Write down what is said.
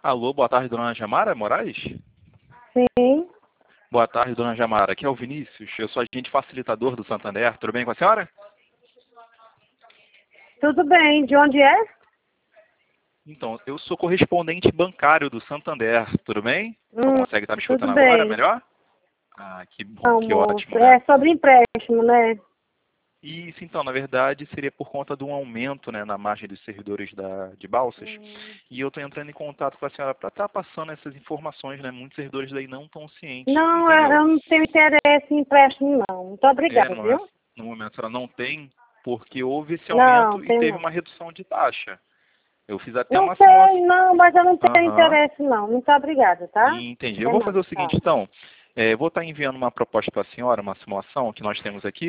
Alô, boa tarde, dona Jamara Moraes? Sim, Boa tarde, dona Jamara. Aqui é o Vinícius, eu sou agente facilitador do Santander. Tudo bem com a senhora? tudo bem. De onde é? Então, eu sou correspondente bancário do Santander. Tudo bem? Consegue estar me Tudo escutando agora bem. melhor? Ah, que bom, Não, que moço. ótimo, né? É sobre empréstimo, né? Isso, então, na verdade, seria por conta de um aumento, né, na margem dos servidores de Balsas. E eu estou entrando em contato com a senhora para estar passando essas informações, né? Muitos servidores daí não estão cientes, Não, entendeu? eu não tenho interesse em empréstimo, não. Muito obrigada, viu? No momento a senhora não tem, porque houve esse Não, aumento e tem teve não. uma redução de taxa. Eu fiz até Não uma sei, simulação. não, mas eu não tenho Aham, interesse, não. Muito obrigada, tá? entendi. Eu Até vou mais. fazer o seguinte, Tchau. então. Eu vou estar enviando uma proposta para a senhora, uma simulação que nós temos aqui.